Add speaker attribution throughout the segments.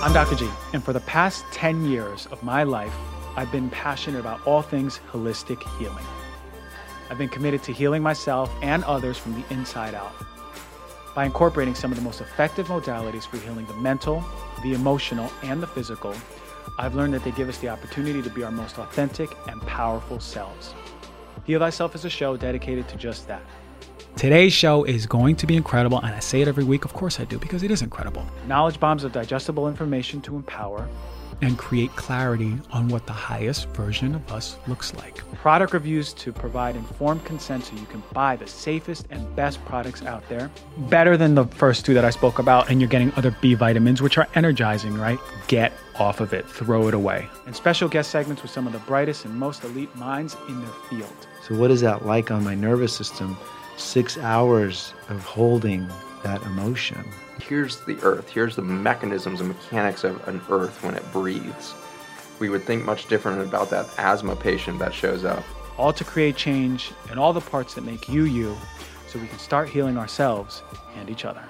Speaker 1: I'm Dr. G, and for the past 10 years of my life, I've been passionate about all things holistic healing. I've been committed to healing myself and others from the inside out by incorporating some of the most effective modalities for healing the mental, the emotional, and the physical. I've learned that they give us the opportunity to be our most authentic and powerful selves. Heal Thyself is a show dedicated to just that. Today's show is going to be incredible, and I say it every week. Of course I do, because it is incredible. Knowledge bombs of digestible information to empower and create clarity on what the highest version of us looks like. Product reviews to provide informed consent so you can buy the safest and best products out there. Better than the first two that I spoke about, and you're getting other B vitamins, which are energizing, right? Get off of it, throw it away. And special guest segments with some of the brightest and most elite minds in their field.
Speaker 2: So what is that like on my nervous system? 6 hours of holding that emotion.
Speaker 3: Here's the earth. Here's the mechanisms and mechanics of an earth when it breathes. We would think much different about that asthma patient that shows up.
Speaker 1: All to create change in all the parts that make you, you, so we can start healing ourselves and each other.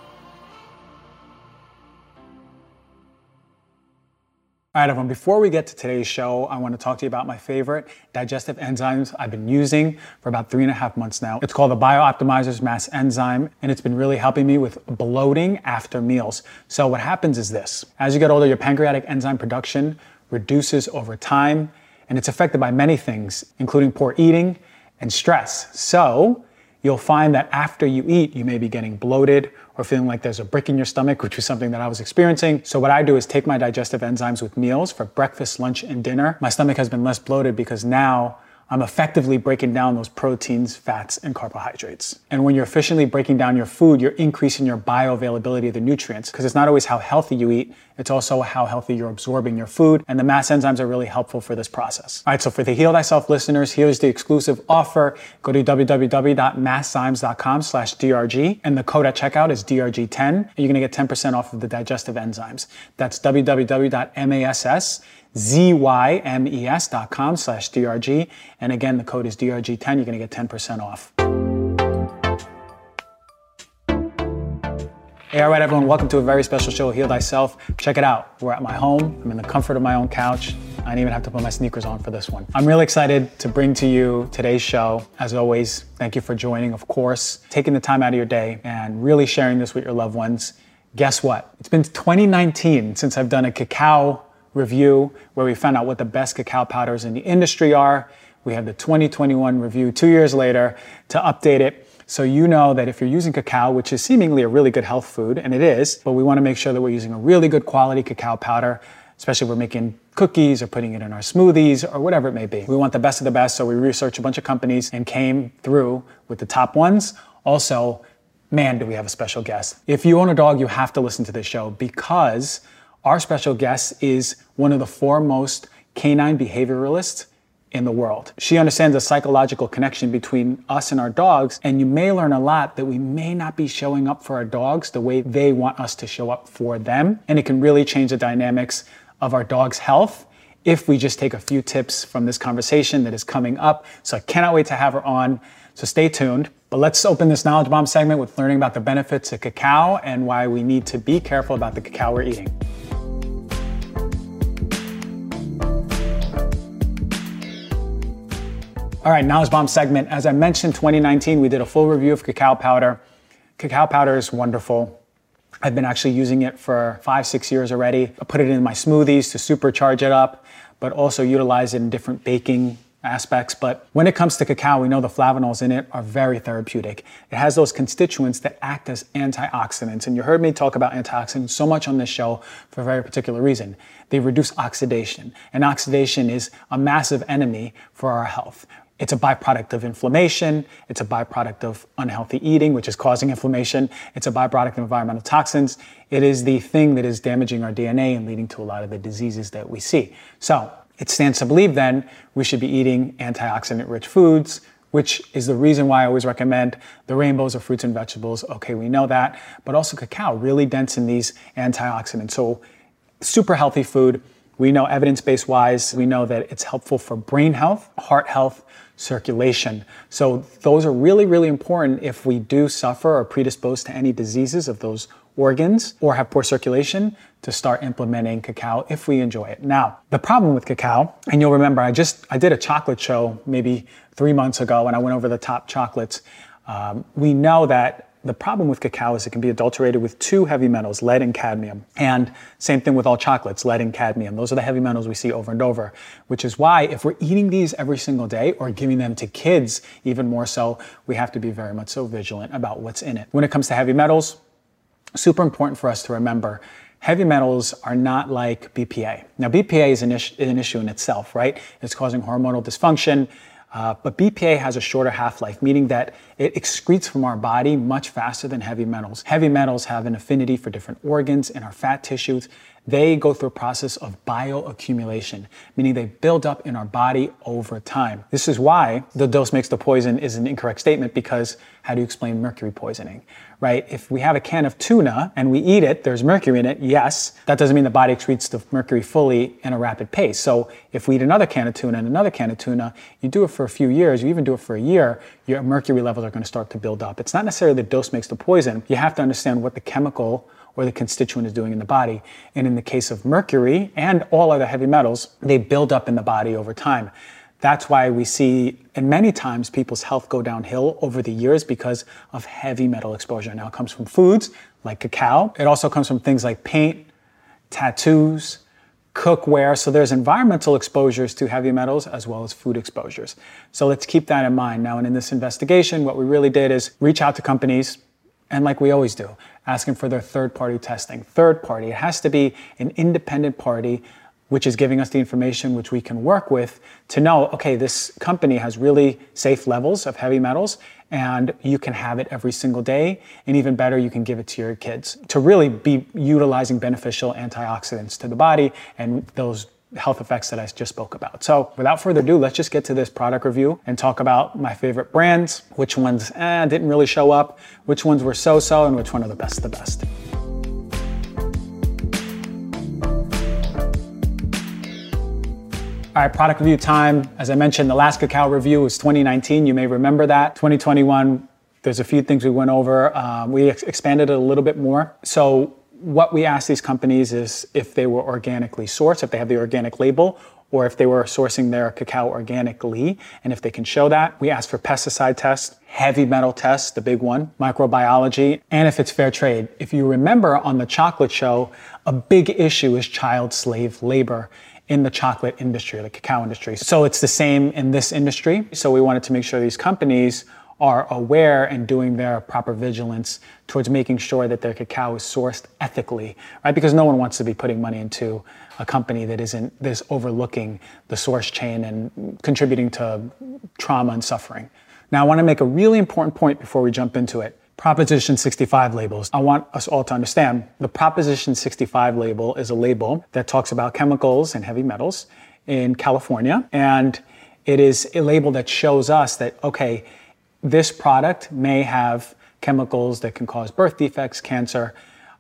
Speaker 1: All right, everyone, before we get to today's show, I want to talk to you about my favorite digestive enzymes I've been using for about 3.5 months now. It's called the BioOptimizers Mass Enzyme, and it's been really helping me with bloating after meals. So what happens is this. As you get older, your pancreatic enzyme production reduces over time, and it's affected by many things, including poor eating and stress. So you'll find that after you eat, you may be getting bloated or feeling like there's a brick in your stomach, which was something that I was experiencing. So what I do is take my digestive enzymes with meals for breakfast, lunch, and dinner. My stomach has been less bloated because now I'm effectively breaking down those proteins, fats, and carbohydrates. And when you're efficiently breaking down your food, you're increasing your bioavailability of the nutrients, because it's not always how healthy you eat, it's also how healthy you're absorbing your food. And the mass enzymes are really helpful for this process. All right, so for the Heal Thyself listeners, here's the exclusive offer. Go to www.masszymes.com/DRG, and the code at checkout is DRG10, and you're gonna get 10% off of the digestive enzymes. That's www.masszymes.com/DRG. And again, the code is DRG10. You're going to get 10% off. Hey, all right, everyone. Welcome to a very special show, Heal Thyself. Check it out. We're at my home. I'm in the comfort of my own couch. I didn't even have to put my sneakers on for this one. I'm really excited to bring to you today's show. As always, thank you for joining, of course, taking the time out of your day and really sharing this with your loved ones. Guess what? It's been 2019 since I've done a cacao review where we found out what the best cacao powders in the industry are. We have the 2021 review 2 years later to update it. So you know that if you're using cacao, which is seemingly a really good health food, and it is, but we want to make sure that we're using a really good quality cacao powder, especially if we're making cookies or putting it in our smoothies or whatever it may be. We want the best of the best, so we researched a bunch of companies and came through with the top ones. Also, man, do we have a special guest. If you own a dog, you have to listen to this show, because our special guest is one of the foremost canine behavioralists in the world. She understands the psychological connection between us and our dogs, and you may learn a lot that we may not be showing up for our dogs the way they want us to show up for them, and it can really change the dynamics of our dog's health if we just take a few tips from this conversation that is coming up. So I cannot wait to have her on, so stay tuned. But let's open this Knowledge Bomb segment with learning about the benefits of cacao and why we need to be careful about the cacao we're eating. All right, Knowledge Bomb segment. As I mentioned, 2019, we did a full review of cacao powder. Cacao powder is wonderful. I've been actually using it for 5-6 years already. I put it in my smoothies to supercharge it up, but also utilize it in different baking aspects. But when it comes to cacao, we know the flavonols in it are very therapeutic. It has those constituents that act as antioxidants. And you heard me talk about antioxidants so much on this show for a very particular reason. They reduce oxidation. And oxidation is a massive enemy for our health. It's a byproduct of inflammation. It's a byproduct of unhealthy eating, which is causing inflammation. It's a byproduct of environmental toxins. It is the thing that is damaging our DNA and leading to a lot of the diseases that we see. So it stands to believe then we should be eating antioxidant-rich foods, which is the reason why I always recommend the rainbows of fruits and vegetables. Okay, we know that, but also cacao, really dense in these antioxidants. So super healthy food. We know evidence-based wise, we know that it's helpful for brain health, heart health, circulation. So those are really, really important if we do suffer or predispose to any diseases of those organs or have poor circulation to start implementing cacao if we enjoy it. Now, the problem with cacao, and you'll remember I did a chocolate show maybe 3 months ago and I went over the top chocolates. We know that the problem with cacao is it can be adulterated with 2 heavy metals, lead and cadmium. And same thing with all chocolates, lead and cadmium. Those are the heavy metals we see over and over, which is why if we're eating these every single day or giving them to kids even more so, we have to be very much so vigilant about what's in it. When it comes to heavy metals, super important for us to remember, heavy metals are not like BPA. Now, BPA is an issue in itself, right? It's causing hormonal dysfunction. But BPA has a shorter half-life, meaning that it excretes from our body much faster than heavy metals. Heavy metals have an affinity for different organs in our fat tissues. They go through a process of bioaccumulation, meaning they build up in our body over time. This is why the dose makes the poison is an incorrect statement, because how do you explain mercury poisoning, right? If we have a can of tuna and we eat it, there's mercury in it, yes. That doesn't mean the body excretes the mercury fully in a rapid pace. So if we eat another can of tuna and another can of tuna, you do it for a few years, you even do it for a year, your mercury levels are going to start to build up. It's not necessarily the dose makes the poison. You have to understand what the chemical or the constituent is doing in the body. And in the case of mercury and all other heavy metals, they build up in the body over time. That's why we see, and many times, people's health go downhill over the years because of heavy metal exposure. Now, it comes from foods like cacao. It also comes from things like paint, tattoos, cookware. So there's environmental exposures to heavy metals as well as food exposures. So let's keep that in mind. Now, and in this investigation, what we really did is reach out to companies, and like we always do, asking for their third-party testing. Third party, it has to be an independent party which is giving us the information which we can work with to know, okay, this company has really safe levels of heavy metals and you can have it every single day, and even better, you can give it to your kids to really be utilizing beneficial antioxidants to the body and those health effects that I just spoke about. So without further ado, let's just get to this product review and talk about my favorite brands, which ones didn't really show up, which ones were so-so, and which one are the best of the best. All right, product review time. As I mentioned, the last cacao review was 2019. You may remember that. 2021, there's a few things we went over. We expanded it a little bit more. So what we asked these companies is if they were organically sourced, if they have the organic label, or if they were sourcing their cacao organically, and if they can show that. We asked for pesticide tests, heavy metal tests, the big one, microbiology, and if it's fair trade. If you remember on the chocolate show, a big issue is child slave labor in the chocolate industry, the cacao industry. So it's the same in this industry. So we wanted to make sure these companies are aware and doing their proper vigilance towards making sure that their cacao is sourced ethically, right? Because no one wants to be putting money into a company that isn't this overlooking the source chain and contributing to trauma and suffering. Now, I want to make a really important point before we jump into it. Proposition 65 labels. I want us all to understand the Proposition 65 label is a label that talks about chemicals and heavy metals in California. And it is a label that shows us that, okay, this product may have chemicals that can cause birth defects, cancer,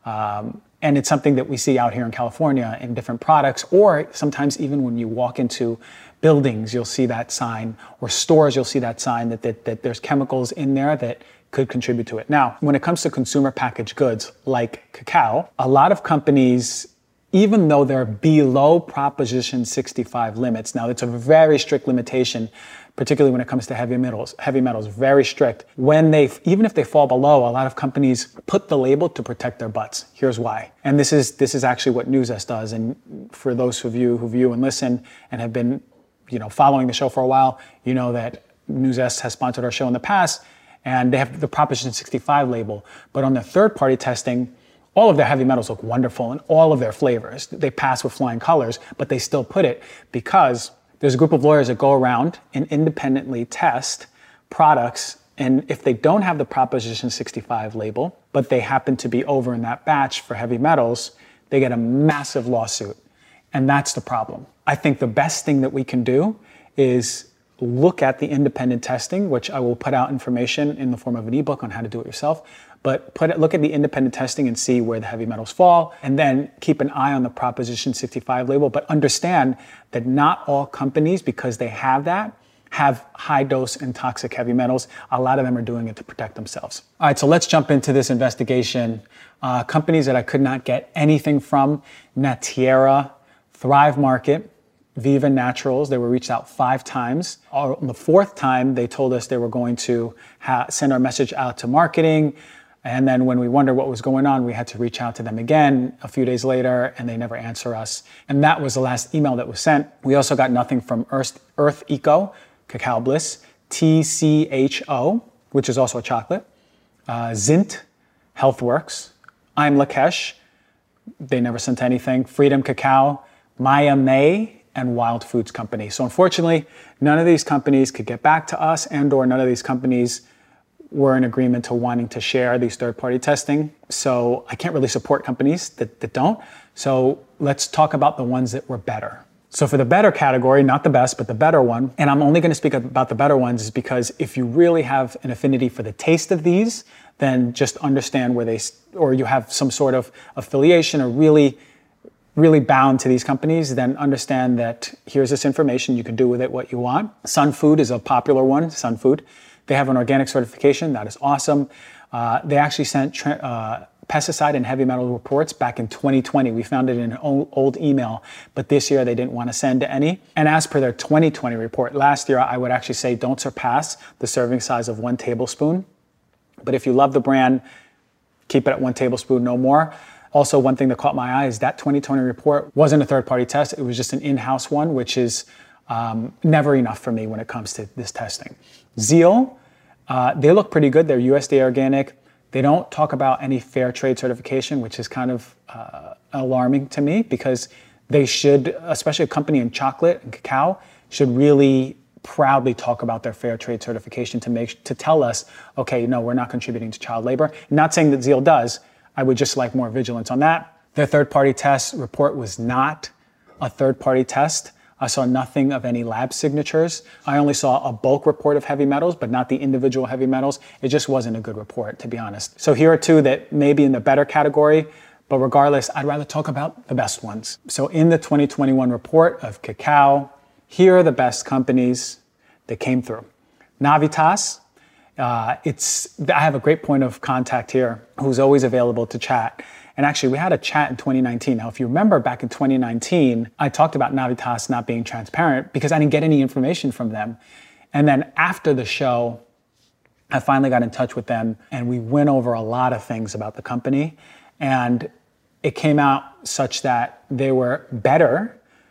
Speaker 1: and it's something that we see out here in California in different products, or sometimes even when you walk into buildings, you'll see that sign, or stores, you'll see that sign that there's chemicals in there that could contribute to it. Now, when it comes to consumer packaged goods like cacao, a lot of companies, even though they're below Proposition 65 limits, now it's a very strict limitation, particularly when it comes to heavy metals, very strict. Even if they fall below, a lot of companies put the label to protect their butts. Here's why. And this is actually what Newzest does. And for those of you who view and listen and have been, following the show for a while, you know that Newzest has sponsored our show in the past, and they have the Proposition 65 label. But on their third-party testing, all of their heavy metals look wonderful in all of their flavors. They pass with flying colors, but they still put it because there's a group of lawyers that go around and independently test products, and if they don't have the Proposition 65 label, but they happen to be over in that batch for heavy metals, they get a massive lawsuit. And that's the problem. I think the best thing that we can do is look at the independent testing, which I will put out information in the form of an ebook on how to do it yourself, but look at the independent testing and see where the heavy metals fall, and then keep an eye on the Proposition 65 label, but understand that not all companies, because they have that, have high dose and toxic heavy metals. A lot of them are doing it to protect themselves. All right, so let's jump into this investigation. Companies that I could not get anything from: Natierra, Thrive Market, Viva Naturals. They were reached out 5 times. On the 4th time, they told us they were going to send our message out to marketing. And then when we wondered what was going on, we had to reach out to them again a few days later, and they never answer us. And that was the last email that was sent. We also got nothing from Earth Eco, Cacao Bliss, TCHO, which is also a chocolate, Zint, Healthworks, I'm Lakesh. They never sent anything. Freedom Cacao, Maya May, and Wild Foods Company. So unfortunately, none of these companies could get back to us, and/or none of these companies were in agreement to wanting to share these third-party testing. So I can't really support companies that don't. So let's talk about the ones that were better. So for the better category, not the best, but the better one, and I'm only going to speak about the better ones is because if you really have an affinity for the taste of these, then just understand where or you have some sort of affiliation or really bound to these companies, then understand that here's this information, you can do with it what you want. Sun Food is a popular one, Sun Food. They have an organic certification, that is awesome. They actually sent pesticide and heavy metal reports back in 2020. We found it in an old email, but this year they didn't want to send any. And as per their 2020 report, last year I would actually say don't surpass the serving size of 1 tablespoon. But if you love the brand, keep it at 1 tablespoon, no more. Also, one thing that caught my eye is that 2020 report wasn't a third-party test. It was just an in-house one, which is never enough for me when it comes to this testing. Zeal, they look pretty good. They're USDA organic. They don't talk about any fair trade certification, which is kind of alarming to me because they should, especially a company in chocolate and cacao, should really proudly talk about their fair trade certification to tell us, okay, no, we're not contributing to child labor. Not saying that Zeal does. I would just like more vigilance on that. Their third-party test report was not a third-party test. I saw nothing of any lab signatures. I only saw a bulk report of heavy metals, but not the individual heavy metals. It just wasn't a good report, to be honest. So here are 2 that may be in the better category, but regardless, I'd rather talk about the best ones. So in the 2021 report of cacao, here are the best companies that came through. Navitas, I have a great point of contact here who's always available to chat. And actually, we had a chat in 2019. Now, if you remember back in 2019, I talked about Navitas not being transparent because I didn't get any information from them. And then after the show, I finally got in touch with them and we went over a lot of things about the company. And it came out such that they were better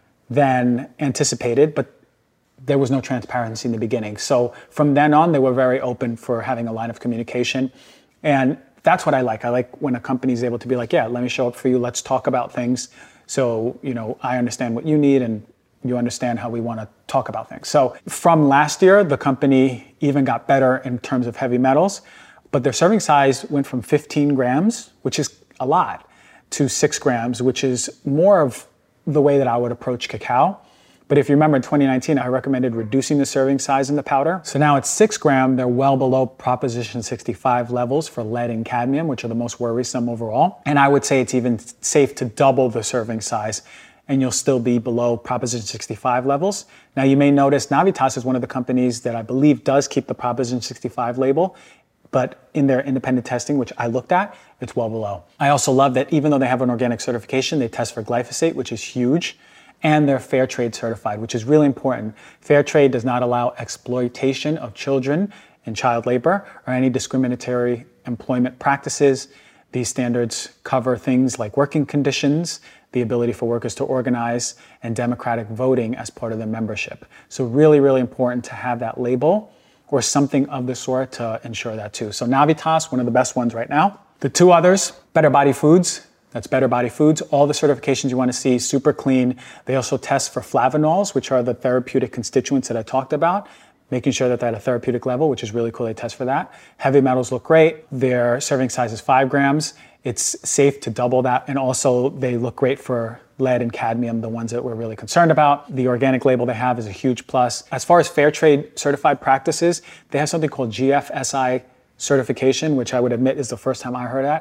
Speaker 1: than anticipated, but there was no transparency in the beginning. So from then on, they were very open for having a line of communication. And that's what I like. I like when a company is able to be like, yeah, let me show up for you. Let's talk about things. So, I understand what you need and you understand how we want to talk about things. So from last year, the company even got better in terms of heavy metals, but their serving size went from 15 grams, which is a lot, to 6 grams, which is more of the way that I would approach cacao. But if you remember in 2019, I recommended reducing the serving size in the powder. So now it's 6 gram. They're well below Proposition 65 levels for lead and cadmium, which are the most worrisome overall. And I would say it's even safe to double the serving size and you'll still be below Proposition 65 levels. Now you may notice Navitas is one of the companies that I believe does keep the Proposition 65 label, but in their independent testing, which I looked at, it's well below. I also love that even though they have an organic certification, they test for glyphosate, which is huge. And they're fair trade certified, which is really important. Fair trade does not allow exploitation of children in child labor or any discriminatory employment practices. These standards cover things like working conditions, the ability for workers to organize, and democratic voting as part of their membership. So really, really important to have that label or something of the sort to ensure that too. So Navitas, one of the best ones right now. The 2 others, Better Body Foods. That's Better Body Foods. All the certifications you want to see, super clean. They also test for flavonols, which are the therapeutic constituents that I talked about, making sure that they're at a therapeutic level, which is really cool. They test for that. Heavy metals look great. Their serving size is 5 grams. It's safe to double that. And also they look great for lead and cadmium, the ones that we're really concerned about. The organic label they have is a huge plus. As far as fair trade certified practices, they have something called GFSI certification, which I would admit is the first time I heard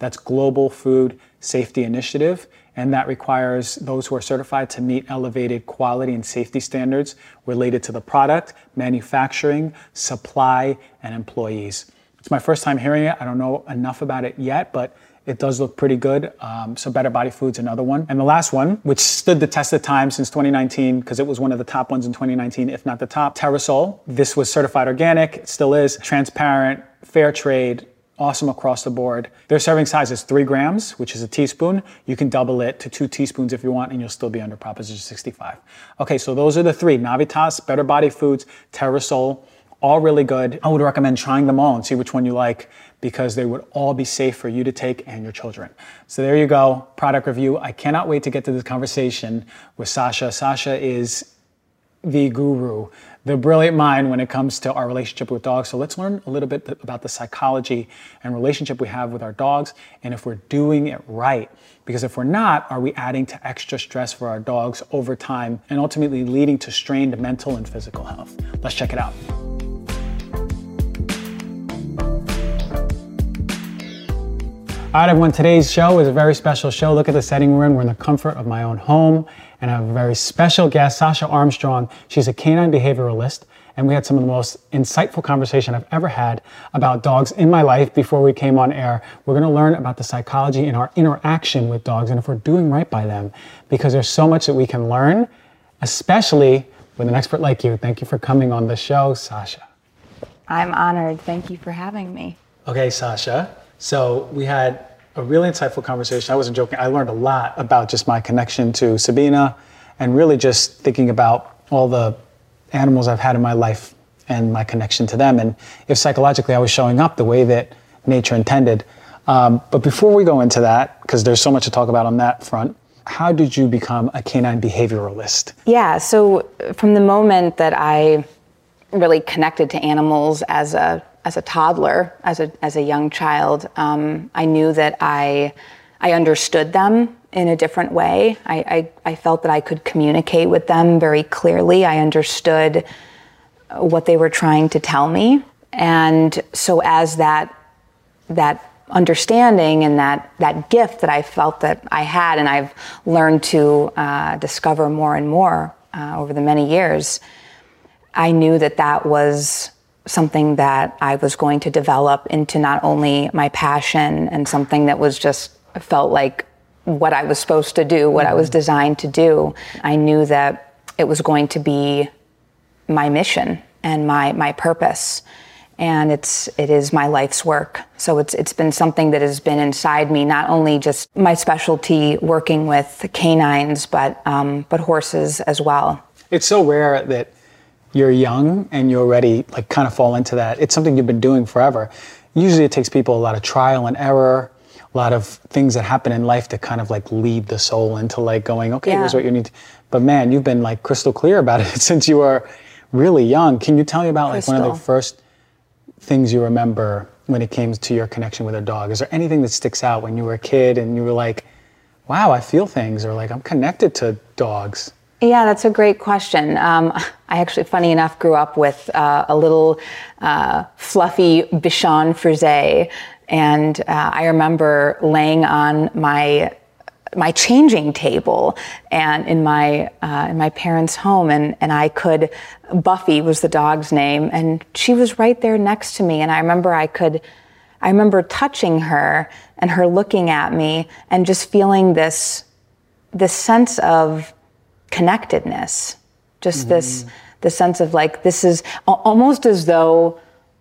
Speaker 1: That's Global Food Safety Initiative, and that requires those who are certified to meet elevated quality and safety standards related to the product, manufacturing, supply, and employees. It's my first time hearing it. I don't know enough about it yet, but it does look pretty good. So Better Body Foods, another one. And the last one, which stood the test of time since 2019, because it was one of the top ones in 2019, if not the top, Terrasol. This was certified organic, it still is, transparent, fair trade, awesome across the board. Their serving size is 3 grams, which is a teaspoon. You can double it to 2 teaspoons if you want, and you'll still be under Proposition 65. Okay, so those are the 3, Navitas, Better Body Foods, Terrasol, all really good. I would recommend trying them all and see which one you like, because they would all be safe for you to take and your children. So there you go, product review. I cannot wait to get to this conversation with Sasha. Sasha is the guru, the brilliant mind when it comes to our relationship with dogs. So let's learn a little bit about the psychology and relationship we have with our dogs, and if we're doing it right. Because if we're not, are we adding to extra stress for our dogs over time and ultimately leading to strained mental and physical health? Let's check it out. All right, everyone, today's show is a very special show. Look at the setting we're in. We're in the comfort of my own home, and I have a very special guest, Sasha Armstrong. She's a canine behavioralist, and we had some of the most insightful conversation I've ever had about dogs in my life before we came on air. We're gonna learn about the psychology in our interaction with dogs and if we're doing right by them, because there's so much that we can learn, especially with an expert like you. Thank you for coming on the show, Sasha.
Speaker 4: I'm honored. Thank you for having me.
Speaker 1: Okay, Sasha. So we had a really insightful conversation. I wasn't joking. I learned a lot about just my connection to Sabina and really just thinking about all the animals I've had in my life and my connection to them, and if psychologically I was showing up the way that nature intended. But before we go into that, because there's so much to talk about on that front, how did you become a canine behavioralist?
Speaker 4: Yeah, so from the moment that I really connected to animals as a toddler, as a young child, I knew that I understood them in a different way. I felt that I could communicate with them very clearly. I understood what they were trying to tell me. And so as that understanding and that gift that I felt that I had, and I've learned to discover more and more over the many years, I knew that was something that I was going to develop into not only my passion and something that was just felt like what I was supposed to do, what I was designed to do. I knew that it was going to be my mission and my purpose. And it is my life's work. So it's been something that has been inside me, not only just my specialty working with canines, but horses as well.
Speaker 1: It's so rare that you're young and you already like kind of fall into that. It's something you've been doing forever. Usually it takes people a lot of trial and error, a lot of things that happen in life to kind of like lead the soul into like going, okay, here's what you need. But man, you've been like crystal clear about it since you were really young. Can you tell me about like one of the first things you remember when it came to your connection with a dog? Is there anything that sticks out when you were a kid and you were like, wow, I feel things, or like I'm connected to dogs?
Speaker 4: Yeah, that's a great question. I actually, funny enough, grew up with a little fluffy Bichon Frise, and I remember laying on my changing table and in my parents' home, and I could. Buffy was the dog's name, and she was right there next to me, and I remember touching her and her looking at me and just feeling this sense of connectedness, just this sense of like, this is almost as though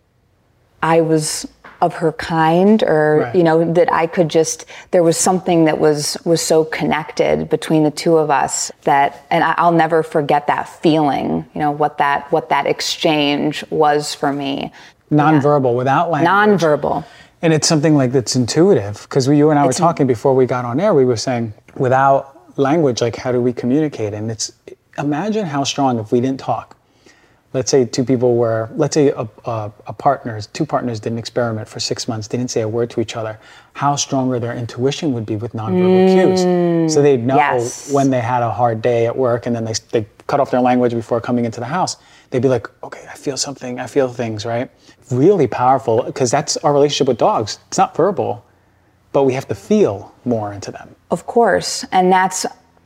Speaker 4: I was of her kind, or you know, that I could just, there was something that was so connected between the two of us that, and I'll never forget that feeling, you know, what that exchange was for me.
Speaker 1: Nonverbal, without language.
Speaker 4: Nonverbal.
Speaker 1: And it's something like that's intuitive, because you and I were talking before we got on air, we were saying without language, like how do we communicate? And imagine how strong if we didn't talk. Let's say two partners did an experiment for 6 months, they didn't say a word to each other, how stronger their intuition would be with nonverbal cues. So they'd know when they had a hard day at work, and then they cut off their language before coming into the house. They'd be like, okay, I feel something, I feel things, right? Really powerful, because that's our relationship with dogs. It's not verbal. but we have to feel more into them.
Speaker 4: Of course. And that's,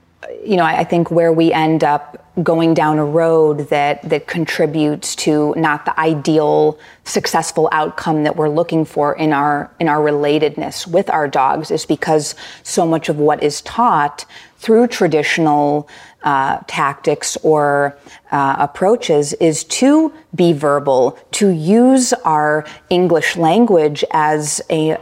Speaker 4: I think where we end up going down a road that contributes to not the ideal successful outcome that we're looking for in our relatedness with our dogs, is because so much of what is taught through traditional tactics or approaches is to be verbal, to use our English language as a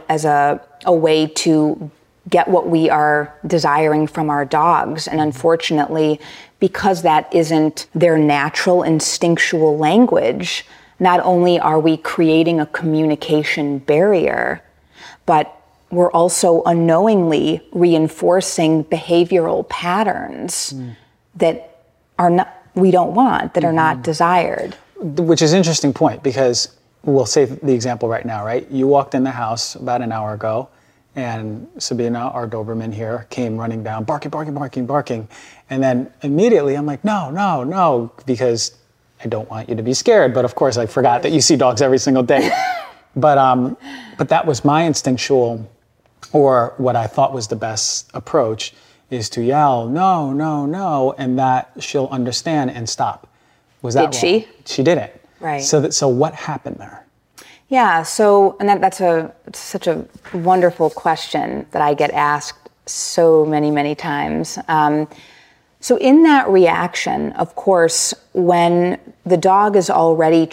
Speaker 4: way to get what we are desiring from our dogs. And unfortunately, because that isn't their natural instinctual language, not only are we creating a communication barrier, but we're also unknowingly reinforcing behavioral patterns that we don't want, that are not desired.
Speaker 1: Which is an interesting point, because we'll say the example right now, right? You walked in the house about an hour ago, and Sabina, our Doberman here, came running down, barking, barking, barking, barking. And then immediately I'm like, no, because I don't want you to be scared. But of course I forgot that you see dogs every single day. But that was my instinctual, or what I thought was the best approach, is to yell, no, no, no, and that she'll understand and stop. Was that
Speaker 4: Did she?
Speaker 1: She didn't.
Speaker 4: Right.
Speaker 1: So what happened there?
Speaker 4: Yeah, and that's such a wonderful question that I get asked so many, many times. So in that reaction, of course, when the dog is already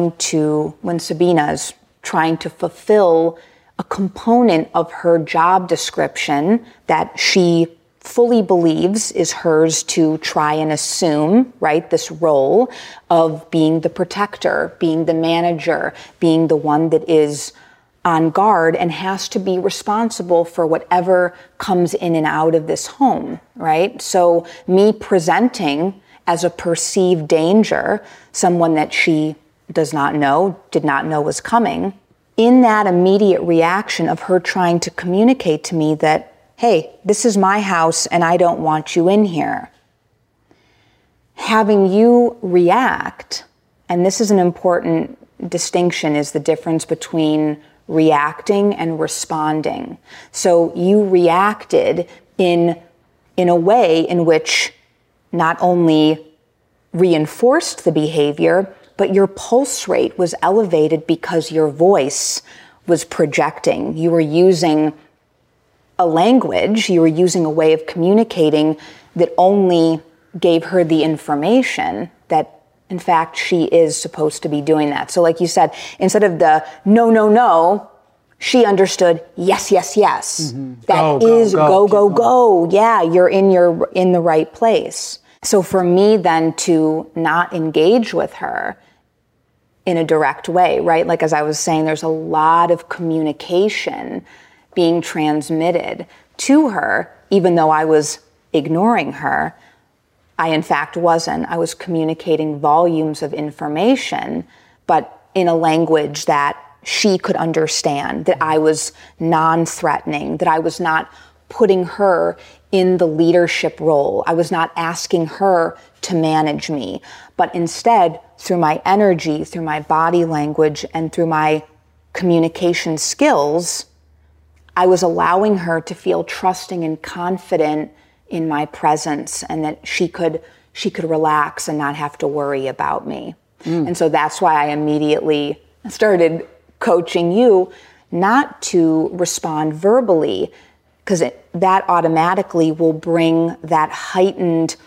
Speaker 4: when Sabina is trying to fulfill a component of her job description that she fully believes is hers to try and assume, right? This role of being the protector, being the manager, being the one that is on guard and has to be responsible for whatever comes in and out of this home, right? So me presenting as a perceived danger, someone that she did not know was coming, in that immediate reaction of her trying to communicate to me that, hey, this is my house and I don't want you in here. Having you react, and this is an important distinction, is the difference between reacting and responding. So you reacted in a way in which not only reinforced the behavior, but your pulse rate was elevated because your voice was projecting. You were using a language, you were using a way of communicating that only gave her the information that, in fact, she is supposed to be doing that. So like you said, instead of the no, no, no, she understood yes, yes, yes. Mm-hmm. That is go. Yeah, you're in the right place. So for me then to not engage with her in a direct way, right? Like as I was saying, there's a lot of communication being transmitted to her, even though I was ignoring her. I in fact wasn't. I was communicating volumes of information, but in a language that she could understand, that I was non-threatening, that I was not putting her in the leadership role. I was not asking her to manage me, but instead, through my energy, through my body language, and through my communication skills, I was allowing her to feel trusting and confident in my presence, and that she could relax and not have to worry about me. And so that's why I immediately started coaching you not to respond verbally, because that automatically will bring that heightened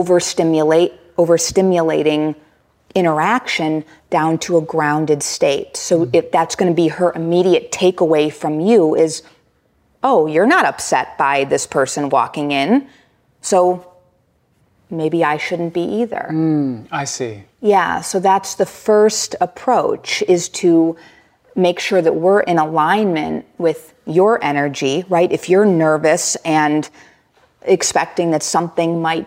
Speaker 4: overstimulating interaction down to a grounded state. So if that's going to be her immediate takeaway from you is, oh, you're not upset by this person walking in, so maybe I shouldn't be either.
Speaker 1: I see.
Speaker 4: Yeah, so that's the first approach, is to make sure that we're in alignment with your energy, right? If you're nervous and expecting that something might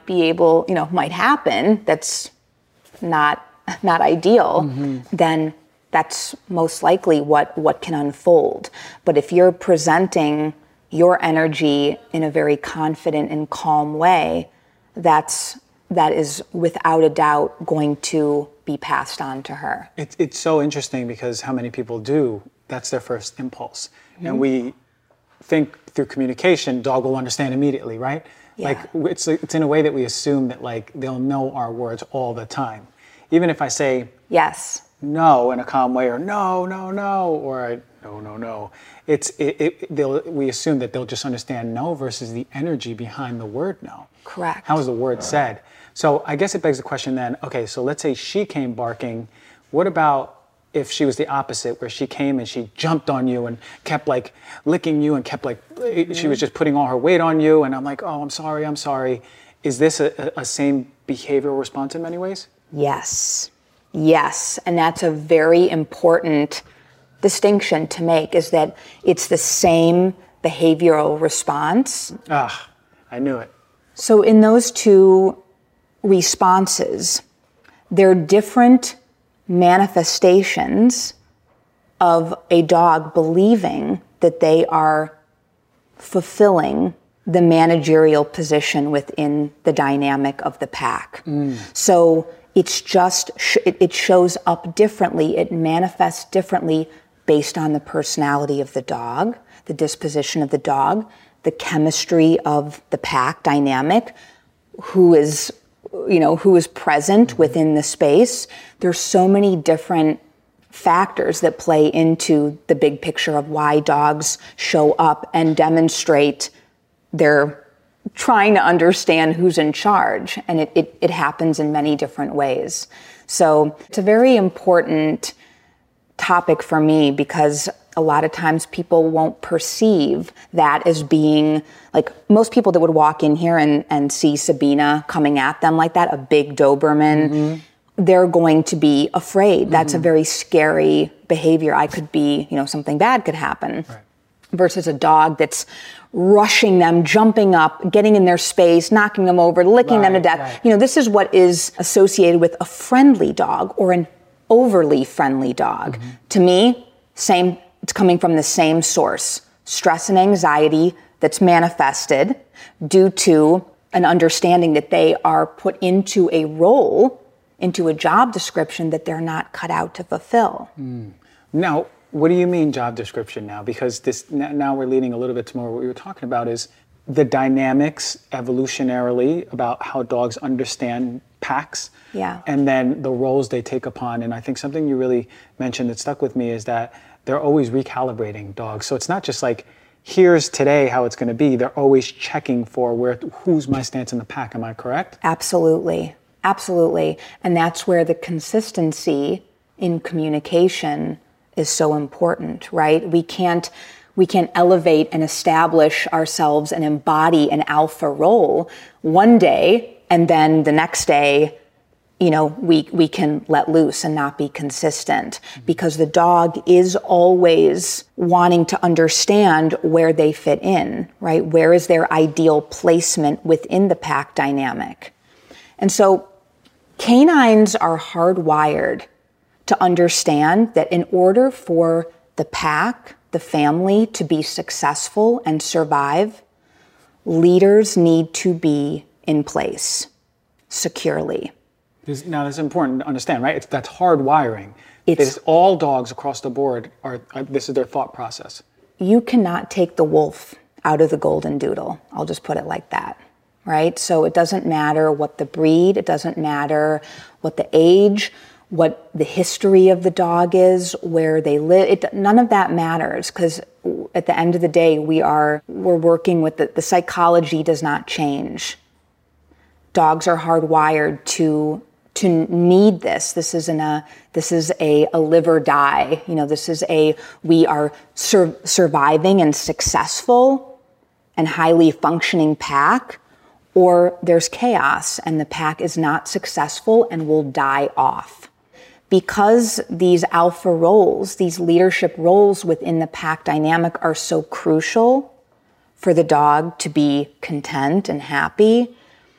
Speaker 4: happen that's not ideal, then that's most likely what can unfold. But if you're presenting your energy in a very confident and calm way, that is without a doubt going to be passed on to her.
Speaker 1: It's so interesting because how many people do, that's their first impulse. And we think through communication, dog will understand immediately, right?
Speaker 4: Yeah.
Speaker 1: Like it's in a way that we assume that like they'll know our words all the time. Even if I say
Speaker 4: Yes.
Speaker 1: no in a calm way, or no, no, no, or no, no, no, we assume that they'll just understand no versus the energy behind the word no.
Speaker 4: Correct.
Speaker 1: How is the word said? So I guess it begs the question then, okay, so let's say she came barking. What about if she was the opposite, where she came and she jumped on you and kept like licking you and kept like, she was just putting all her weight on you, and I'm like, oh, I'm sorry. Is this a same behavioral response in many ways?
Speaker 4: Yes. Yes. And that's a very important distinction to make, is that it's the same behavioral response.
Speaker 1: Ah, I knew it.
Speaker 4: So in those two responses, they're different manifestations of a dog believing that they are fulfilling the managerial position within the dynamic of the pack. So it's just, it shows up differently, it manifests differently based on the personality of the dog, the disposition of the dog, the chemistry of the pack dynamic, who is present within the space. There's so many different factors that play into the big picture of why dogs show up and demonstrate their trying to understand who's in charge. And it happens in many different ways. So it's a very important topic for me, because a lot of times people won't perceive that as being, like, most people that would walk in here and see Sabina coming at them like that, a big Doberman, they're going to be afraid. That's a very scary behavior. I could be, something bad could happen. Right. Versus a dog that's rushing them, jumping up, getting in their space, knocking them over, licking them to death. Right. This is what is associated with a friendly dog or an overly friendly dog. To me, same. It's coming from the same source, stress and anxiety that's manifested due to an understanding that they are put into a role, into a job description that they're not cut out to fulfill.
Speaker 1: Now, what do you mean job description now? Because now we're leading a little bit to more what we were talking about is the dynamics evolutionarily about how dogs understand packs.
Speaker 4: Yeah.
Speaker 1: And then the roles they take upon. And I think something you really mentioned that stuck with me is that they're always recalibrating dogs. So it's not just like, here's today how it's going to be. They're always checking for who's my stance in the pack. Am I correct?
Speaker 4: Absolutely. Absolutely. And that's where the consistency in communication is so important, right? We can't elevate and establish ourselves and embody an alpha role one day, and then the next day, we can let loose and not be consistent, because the dog is always wanting to understand where they fit in, right? Where is their ideal placement within the pack dynamic? And so canines are hardwired to understand that in order for the pack, the family, to be successful and survive, leaders need to be in place securely.
Speaker 1: Now, this is important to understand, right? That's hard wiring. It's all dogs across the board this is their thought process.
Speaker 4: You cannot take the wolf out of the golden doodle. I'll just put it like that, right? So it doesn't matter what the breed, it doesn't matter what the age, what the history of the dog is, where they live. None of that matters, because at the end of the day, we're working with the psychology does not change. Dogs are hardwired to need this. This is a live or die. This is we are surviving and successful and highly functioning pack, or there's chaos and the pack is not successful and will die off. Because these alpha roles, these leadership roles within the pack dynamic are so crucial for the dog to be content and happy,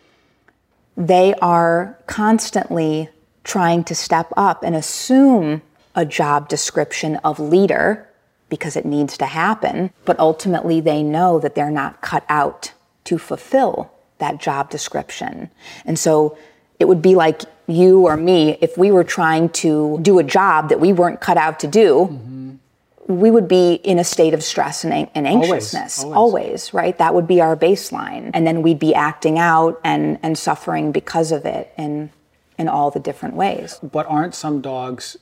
Speaker 4: they are constantly trying to step up and assume a job description of leader because it needs to happen, but ultimately they know that they're not cut out to fulfill that job description. And so it would be like you or me, if we were trying to do a job that we weren't cut out to do, we would be in a state of stress and anxiousness. Always, right? That would be our baseline. And then we'd be acting out and suffering because of it in all the different ways.
Speaker 1: But aren't some dogs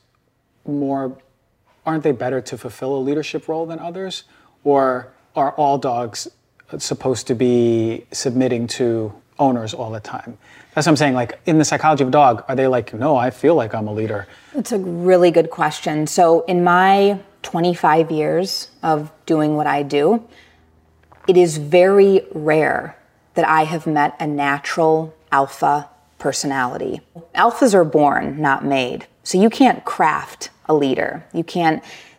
Speaker 1: aren't they better to fulfill a leadership role than others? Or are all dogs supposed to be submitting to owners all the time? That's what I'm saying. Like, in the psychology of a dog, are they like, no, I feel like I'm a leader?
Speaker 4: It's a really good question. So in my 25 years of doing what I do, it is very rare that I have met a natural alpha personality. Alphas are born, not made. So you can't craft a leader. You can't,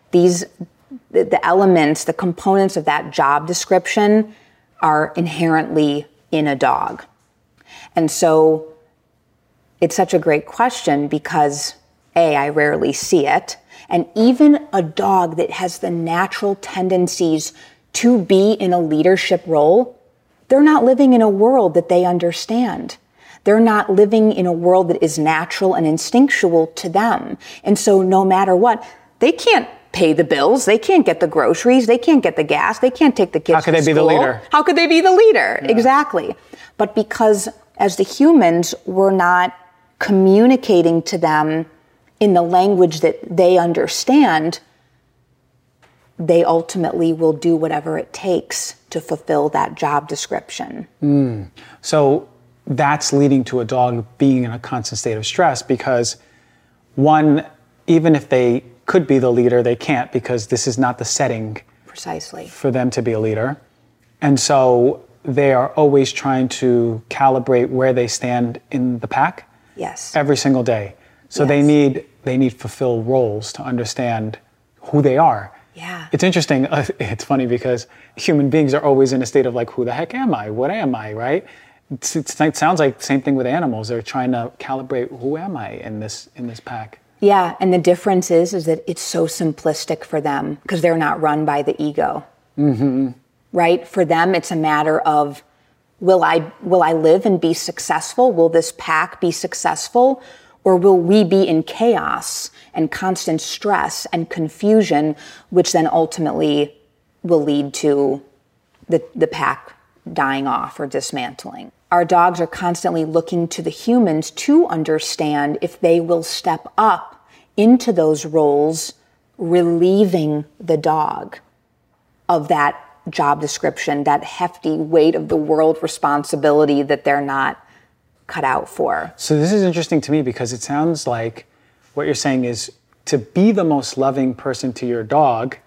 Speaker 4: the elements, the components of that job description are inherently in a dog. And so it's such a great question because I rarely see it. And even a dog that has the natural tendencies to be in a leadership role, they're not living in a world that they understand. They're not living in a world that is natural and instinctual to them. And so no matter what, they can't pay the bills, they can't get the groceries, they can't get the gas, they can't take the kids to school.
Speaker 1: How could they be the leader?
Speaker 4: How could they be the leader?
Speaker 1: Yeah.
Speaker 4: Exactly. But because as the humans, we're not communicating to them in the language that they understand, they ultimately will do whatever it takes to fulfill that job description.
Speaker 1: So that's leading to a dog being in a constant state of stress because, one, even if they could be the leader, they can't because this is not the setting
Speaker 4: Precisely.
Speaker 1: For them to be a leader. And so they are always trying to calibrate where they stand in the pack.
Speaker 4: Yes.
Speaker 1: Every single day. So
Speaker 4: Yes.
Speaker 1: they need fulfill roles to understand who they are.
Speaker 4: Yeah.
Speaker 1: It's interesting. It's funny because human beings are always in a state of like, who the heck am I? What am I, right? It sounds like the same thing with animals. They're trying to calibrate, who am I in this pack?
Speaker 4: Yeah, and the difference is that it's so simplistic for them because they're not run by the ego. Mm-hmm. Right? For them, it's a matter of, will I live and be successful? Will this pack be successful? Or will we be in chaos and constant stress and confusion, which then ultimately will lead to the pack dying off or dismantling? Our dogs are constantly looking to the humans to understand if they will step up into those roles, relieving the dog of that job description, that hefty weight of the world responsibility that they're not cut out for.
Speaker 1: So this is interesting to me because it sounds like what you're saying is to be the most loving person to your dog,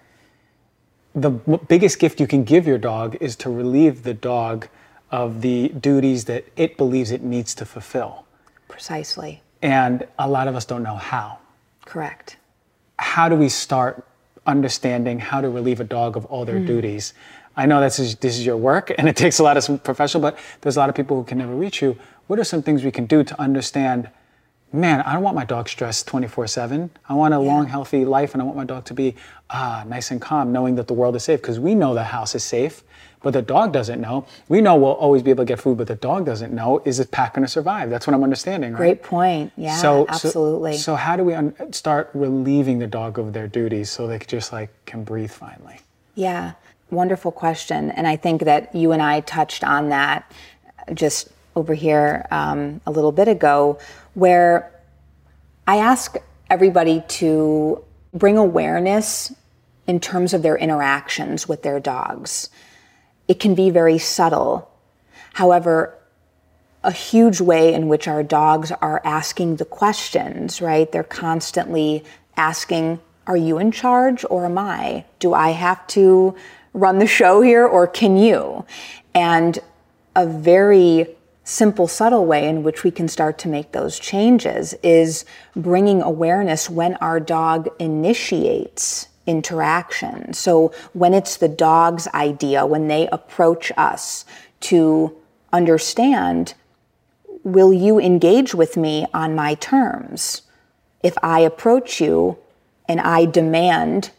Speaker 1: the biggest gift you can give your dog is to relieve the dog of the duties that it believes it needs to fulfill.
Speaker 4: Precisely.
Speaker 1: And a lot of us don't know how.
Speaker 4: Correct.
Speaker 1: How do we start understanding how to relieve a dog of all their duties? I know this is your work and it takes a lot of professional, but there's a lot of people who can never reach you. What are some things we can do to understand, man, I don't want my dog stressed 24/7. I want a long, healthy life and I want my dog to be nice and calm, knowing that the world is safe, because we know the house is safe, but the dog doesn't know. We know we'll always be able to get food, but the dog doesn't know, is this pack going to survive? That's what I'm understanding, right?
Speaker 4: Great point. Yeah, absolutely.
Speaker 1: So how do we start relieving the dog of their duties so they just can breathe finally?
Speaker 4: Yeah, wonderful question. And I think that you and I touched on that just over here a little bit ago, where I ask everybody to bring awareness in terms of their interactions with their dogs. It can be very subtle. However, a huge way in which our dogs are asking the questions, right? They're constantly asking, are you in charge or am I? Do I have to run the show here or can you? And a very simple, subtle way in which we can start to make those changes is bringing awareness when our dog initiates interaction. So when it's the dog's idea, when they approach us, to understand, will you engage with me on my terms? If I approach you and I demand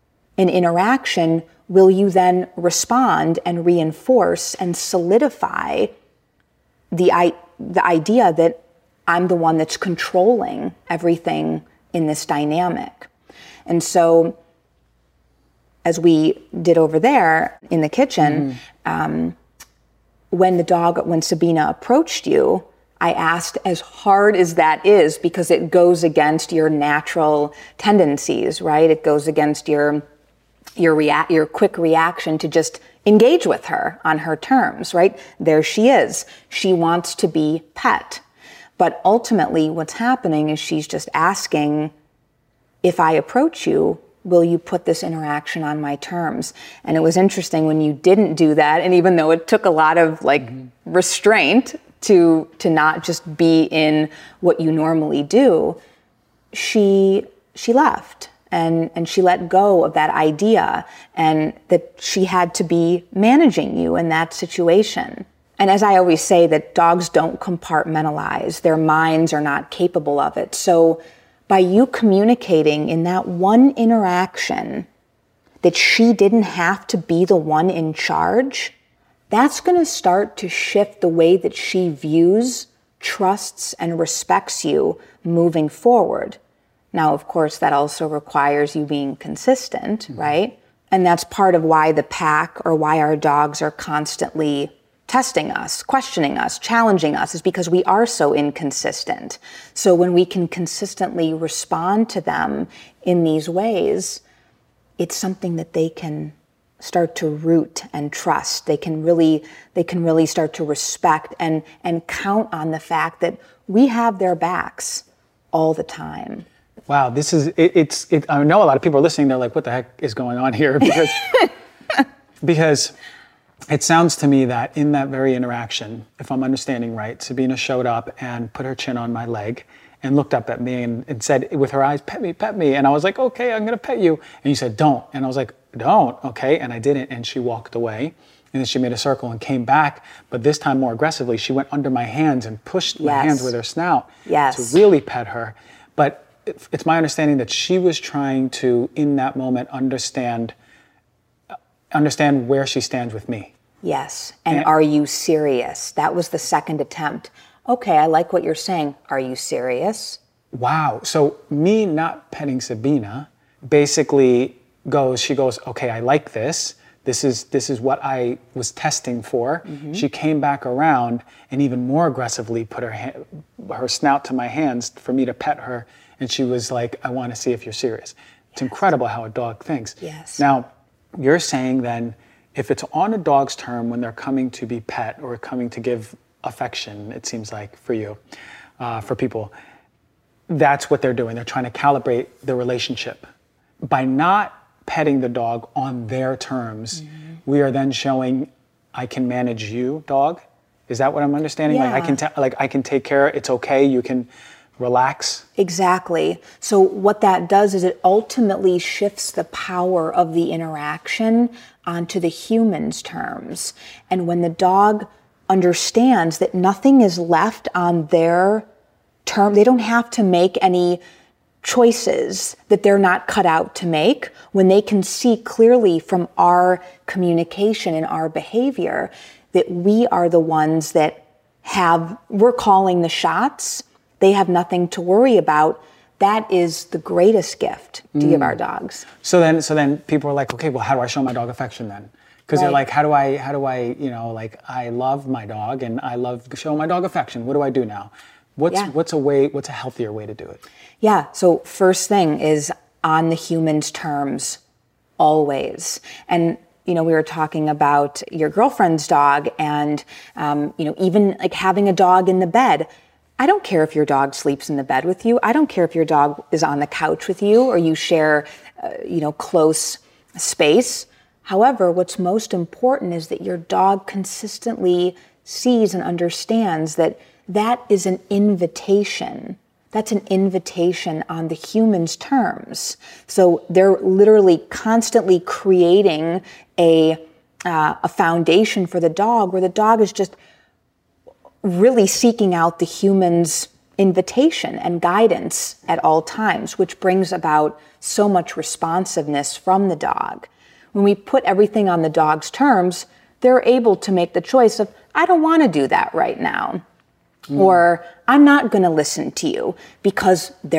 Speaker 4: an interaction, will you then respond and reinforce and solidify the idea that I'm the one that's controlling everything in this dynamic? And so as we did over there in the kitchen, when Sabina approached you, I asked, as hard as that is, because it goes against your natural tendencies, right? It goes against your quick reaction to just engage with her on her terms, right? There she is. She wants to be pet. But ultimately what's happening is she's just asking, if I approach you, will you put this interaction on my terms? And it was interesting when you didn't do that, and even though it took a lot of restraint to not just be in what you normally do, she left. And she let go of that idea, and that she had to be managing you in that situation. And as I always say, that dogs don't compartmentalize. Their minds are not capable of it. So by you communicating in that one interaction that she didn't have to be the one in charge, that's going to start to shift the way that she views, trusts, and respects you moving forward. Now, of course, that also requires you being consistent, right? And that's part of why the pack, or why our dogs are constantly testing us, questioning us, challenging us, is because we are so inconsistent. So when we can consistently respond to them in these ways, it's something that they can start to root and trust. They can really start to respect and count on the fact that we have their backs all the time.
Speaker 1: Wow, this is, I know a lot of people are listening, they're like, what the heck is going on here? Because it sounds to me that in that very interaction, if I'm understanding right, Sabina showed up and put her chin on my leg and looked up at me and said with her eyes, pet me, pet me. And I was like, okay, I'm gonna pet you. And you said, don't. And I was like, don't, okay. And I didn't, and she walked away. And then she made a circle and came back, but this time more aggressively. She went under my hands and pushed my hands with her snout to really pet her. But it's my understanding that she was trying to, in that moment, understand where she stands with me.
Speaker 4: Yes, and are you serious? That was the second attempt. Okay, I like what you're saying. Are you serious?
Speaker 1: Wow, so me not petting Sabina basically she goes, okay, I like this. This is what I was testing for. She came back around and even more aggressively put her snout to my hands for me to pet her. And she was like, I want to see if you're serious. It's incredible how a dog thinks.
Speaker 4: Yes.
Speaker 1: Now, you're saying then, if it's on a dog's term when they're coming to be pet or coming to give affection, it seems like for you, for people, that's what they're doing. They're trying to calibrate the relationship. By not petting the dog on their terms, we are then showing, I can manage you, dog. Is that what I'm understanding?
Speaker 4: Yeah.
Speaker 1: I can take care. It's okay. You can relax.
Speaker 4: Exactly. So what that does is it ultimately shifts the power of the interaction onto the human's terms. And when the dog understands that nothing is left on their term, they don't have to make any choices that they're not cut out to make. When they can see clearly from our communication and our behavior that we are the ones that we're calling the shots, they have nothing to worry about. That is the greatest gift to give our dogs.
Speaker 1: So then people are like, okay, well, how do I show my dog affection then? Because they're like, how do I, I love my dog and I love showing my dog affection. What do I do now? What's a healthier way to do it?
Speaker 4: Yeah, so first thing is on the human's terms, always. And, we were talking about your girlfriend's dog and, even like having a dog in the bed. I don't care if your dog sleeps in the bed with you. I don't care if your dog is on the couch with you or you share, close space. However, what's most important is that your dog consistently sees and understands that is an invitation. That's an invitation on the human's terms. So they're literally constantly creating a foundation for the dog where the dog is just really seeking out the human's invitation and guidance at all times, which brings about so much responsiveness from the dog. When we put everything on the dog's terms, they're able to make the choice of, I don't want to do that right now. Or I'm not going to listen to you, because they're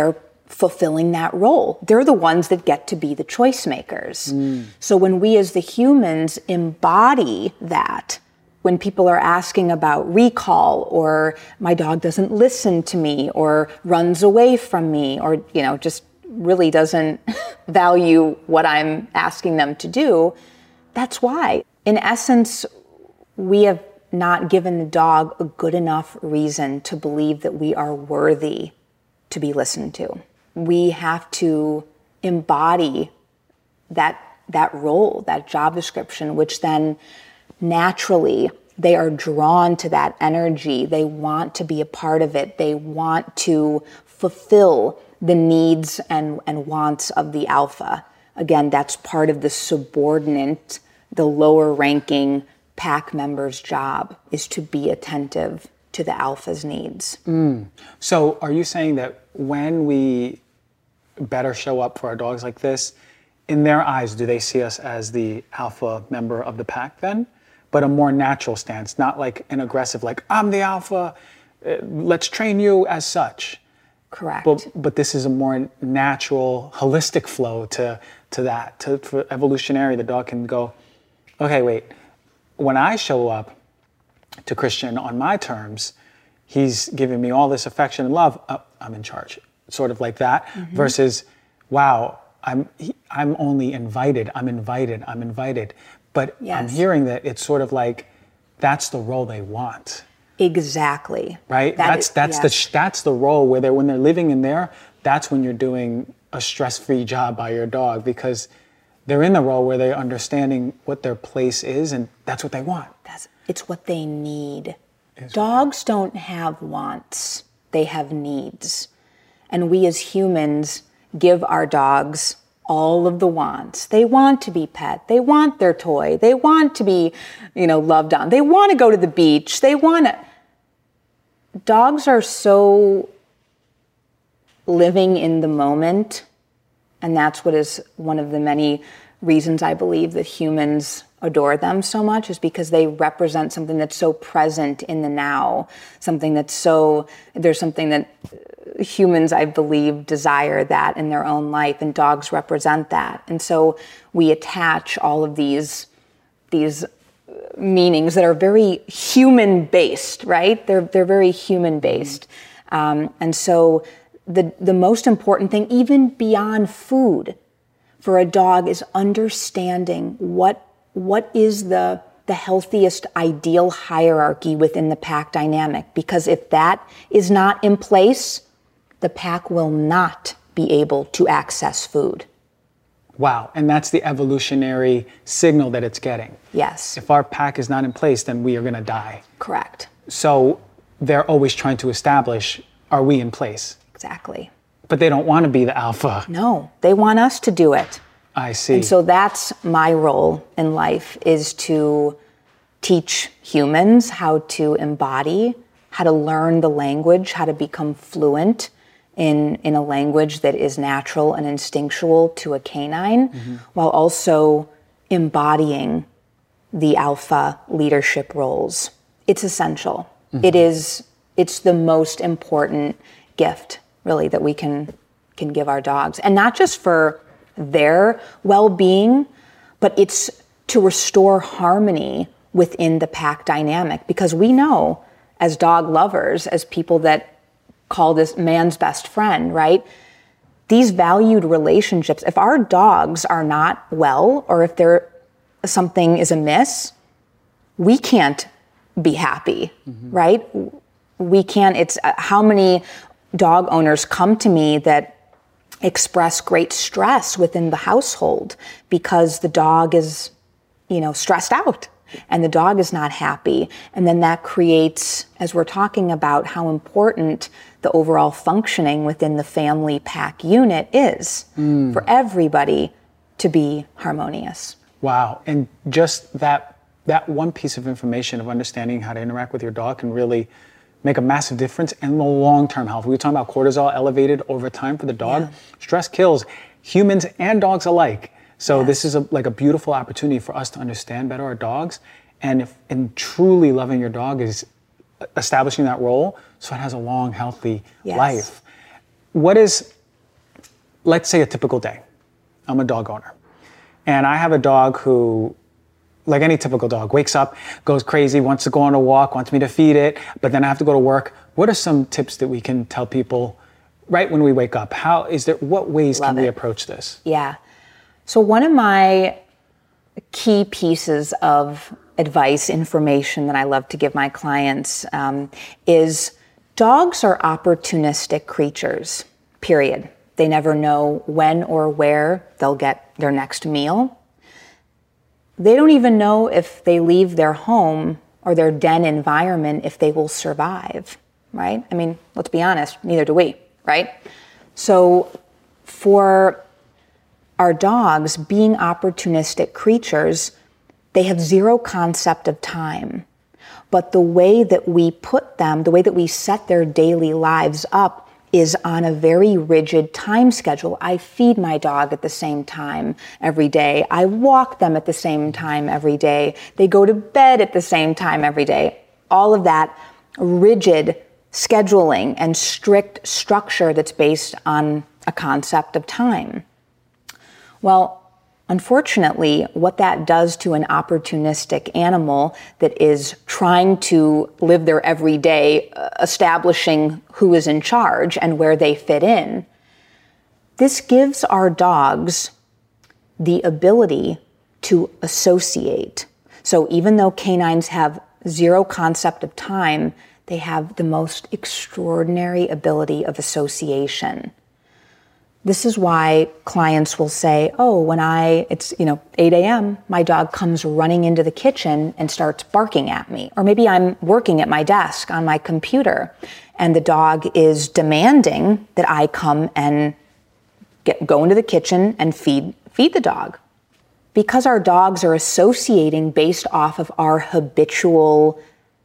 Speaker 4: fulfilling that role. They're the ones that get to be the choice makers. So when we as the humans embody that, when people are asking about recall, or my dog doesn't listen to me, or runs away from me, or just really doesn't value what I'm asking them to do, that's why. In essence, we have not given the dog a good enough reason to believe that we are worthy to be listened to. We have to embody that role, that job description, which then naturally they are drawn to that energy. They want to be a part of it. They want to fulfill the needs and wants of the alpha. Again, that's part of the subordinate, the lower ranking pack member's job, is to be attentive to the alpha's needs.
Speaker 1: So are you saying that when we better show up for our dogs like this, in their eyes, do they see us as the alpha member of the pack then? But a more natural stance, not like an aggressive, like, I'm the alpha, let's train you as such.
Speaker 4: Correct.
Speaker 1: But this is a more natural, holistic flow to that. For evolutionary, the dog can go, okay, wait, when I show up to Christian on my terms, he's giving me all this affection and love, I'm in charge. Sort of like that, versus, wow, I'm only invited, I'm invited. But
Speaker 4: yes.
Speaker 1: I'm hearing that it's sort of like, that's the role they want.
Speaker 4: Exactly.
Speaker 1: Right? That's the role where when they're living in there, that's when you're doing a stress-free job by your dog, because they're in the role where they're understanding what their place is, and that's what they want.
Speaker 4: It's what they need. Dogs don't have wants, they have needs. And we as humans give our dogs all of the wants. They want to be pet. They want their toy. They want to be, loved on. They want to go to the beach. Dogs are so living in the moment. And that's what is one of the many reasons I believe that humans adore them so much, is because they represent something that's so present in the now, there's something that humans, I believe, desire that in their own life, and dogs represent that. And so we attach all of these meanings that are very human-based, right? They're very human-based. And so the most important thing, even beyond food, for a dog is understanding what is the healthiest ideal hierarchy within the pack dynamic. Because if that is not in place, the pack will not be able to access food.
Speaker 1: Wow, and that's the evolutionary signal that it's getting.
Speaker 4: Yes.
Speaker 1: If our pack is not in place, then we are gonna die.
Speaker 4: Correct.
Speaker 1: So they're always trying to establish, are we in place?
Speaker 4: Exactly.
Speaker 1: But they don't want to be the alpha.
Speaker 4: No, they want us to do it.
Speaker 1: I see.
Speaker 4: And so that's my role in life, is to teach humans how to embody, how to learn the language, how to become fluent in a language that is natural and instinctual to a canine, while also embodying the alpha leadership roles. It's essential. It's the most important gift, really, that we can give our dogs. And not just for their well-being, but it's to restore harmony within the pack dynamic. Because we know, as dog lovers, as people that call this man's best friend, right? These valued relationships, if our dogs are not well, or if something is amiss, we can't be happy, right? We can't. It's how many dog owners come to me that express great stress within the household because the dog is, stressed out and the dog is not happy. And then that creates, as we're talking about how important the overall functioning within the family pack unit is for everybody to be harmonious.
Speaker 1: Wow. And just that one piece of information of understanding how to interact with your dog can really make a massive difference in the long-term health. We were talking about cortisol elevated over time for the dog. Yeah. Stress kills humans and dogs alike. So this is like a beautiful opportunity for us to understand better our dogs. And truly loving your dog is establishing that role so it has a long, healthy life. What is let's say a typical day. I'm a dog owner. And I have a dog who, like any typical dog, wakes up, goes crazy, wants to go on a walk, wants me to feed it, but then I have to go to work. What are some tips that we can tell people right when we wake up? What ways can we approach this?
Speaker 4: Yeah. So one of my key pieces of advice, information that I love to give my clients is dogs are opportunistic creatures, period. They never know when or where they'll get their next meal. They don't even know if they leave their home or their den environment if they will survive, right? I mean, let's be honest, neither do we, right? So for our dogs, being opportunistic creatures, they have zero concept of time. But the way that we put them, the way that we set their daily lives up is on a very rigid time schedule. I feed my dog at the same time every day. I walk them at the same time every day. They go to bed at the same time every day. All of that rigid scheduling and strict structure that's based on a concept of time. Well, unfortunately, what that does to an opportunistic animal that is trying to live their everyday, establishing who is in charge and where they fit in, this gives our dogs the ability to associate. So even though canines have zero concept of time, they have the most extraordinary ability of association. This is why clients will say, oh, when it's 8 a.m., my dog comes running into the kitchen and starts barking at me. Or maybe I'm working at my desk on my computer and the dog is demanding that I come and go into the kitchen and feed the dog. Because our dogs are associating based off of our habitual